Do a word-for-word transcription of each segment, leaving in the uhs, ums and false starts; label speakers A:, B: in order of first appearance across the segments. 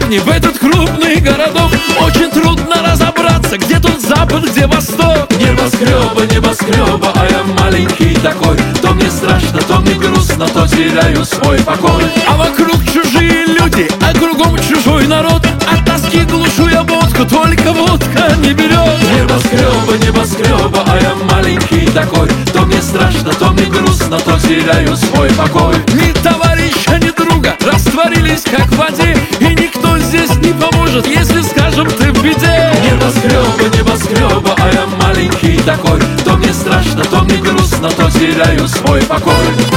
A: деревни, в этот крупный городок. Очень трудно разобраться, где тут запад, где восток.
B: Небоскреба, небоскреба, а я маленький такой. То мне страшно, то мне грустно, то теряю свой покой.
A: А вокруг чужие люди, а кругом чужой народ. От тоски глушу я водку, только водка не берет.
B: Небоскреба, небоскреба, а я маленький такой. То мне страшно, то мне грустно, то теряю свой покой.
A: Ни товарища, ни друга, растворились как в воде. И никто здесь не поможет, если, скажем, ты в беде.
B: Небоскреба, небоскреба, а я маленький такой. То мне страшно, то мне грустно, то теряю свой покой.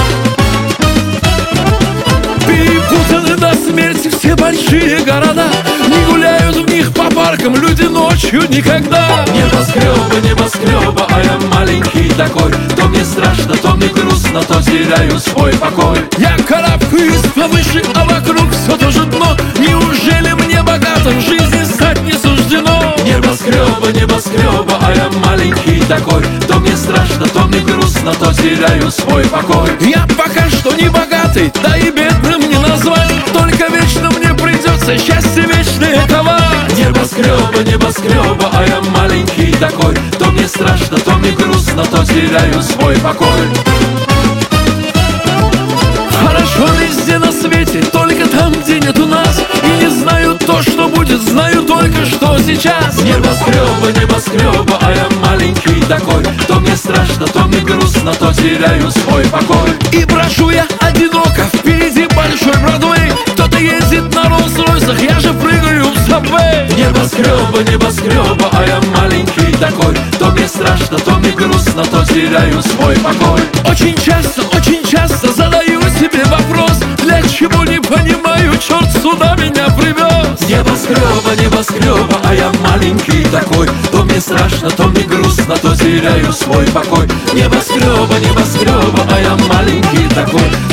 A: Перепутаны до смерти все большие города. Не гуляют в них по паркам люди ночью никогда.
B: Небоскреба, небоскреба, а я маленький такой. То мне страшно, то мне грустно, то теряю свой покой.
A: Я карабкаюсь повыше, а вокруг все то же дно. Неужели мне богатым в жизни стать не суждено?
B: Небоскреба, небоскреба, а я маленький такой. То мне страшно, то мне грустно, то теряю свой покой.
A: Я пока что не богатый, да и бедным не назвать. Только вечно мне придется счастье вечное ковать.
B: Небоскреба, небоскреба, а я маленький такой. То мне страшно, то мне грустно, то теряю свой покой.
A: Хорошо везде на свете, только там, где нет у нас. И не знаю то, что будет, знаю только, что сейчас.
B: Небоскреба, небоскреба, а я маленький такой. То мне страшно, то мне грустно, то теряю свой покой.
A: И брошу я одиноко, впереди большой Бродвей. Кто-то ездит на Роллс-Ройсах, я же прыгаю в Сабвей.
B: Небоскреба, небоскреба, а я маленький такой. То мне страшно, то мне грустно, то теряю свой покой.
A: Очень часто, очень часто задаю себе вопрос: для чего, не понимаю, черт сюда меня привез.
B: Небоскреба, небоскреба, а я маленький такой. То мне страшно, то мне грустно, то теряю свой покой. Небоскреба, небоскреба, а я маленький такой.